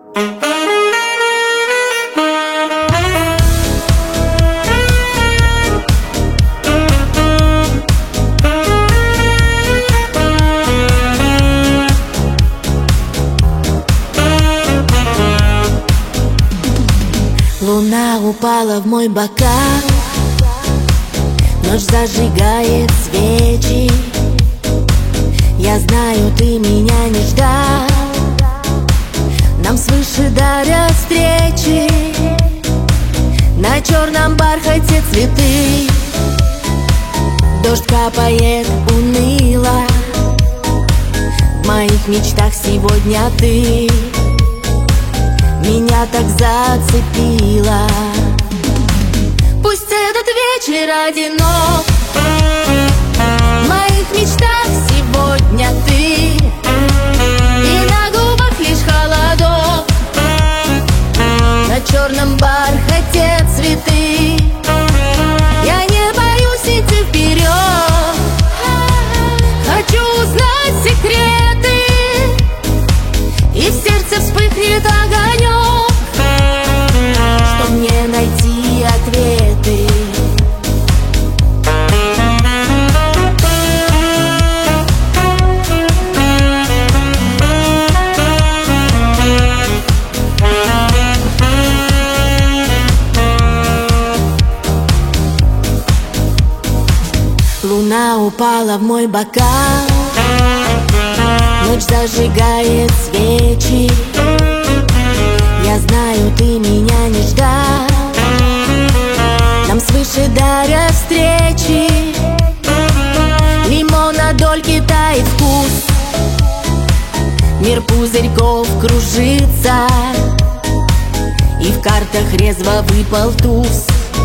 Луна упала в мой бокал, ночь зажигает свечи. Я знаю, ты меня не ждал, нам свыше дарят встречи. На черном бархате цветы, дождь капает уныло. В моих мечтах сегодня ты меня так зацепила. Пусть этот вечер одинок, в моих мечтах сегодня ты, и на губах лишь холодок, на черном бархате цветы. Я не боюсь идти вперед, хочу узнать секреты, и в сердце вспыхнет огонек, чтоб мне найти ответы. Луна упала в мой бокал, ночь зажигает свечи. Я знаю, ты меня не ждал, нам свыше дарят встречи. Лимона дольки тает вкус, мир пузырьков кружится, и в картах резво выпал туз,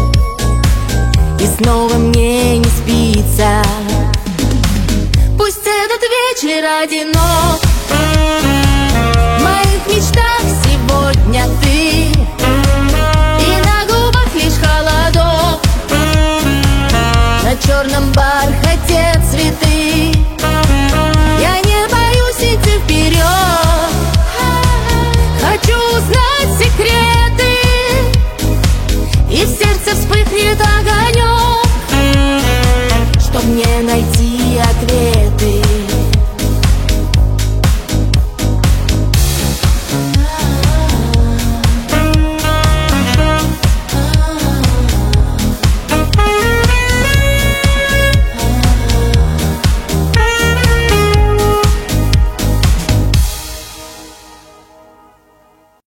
и снова мне не спится. Пусть этот вечер одинок,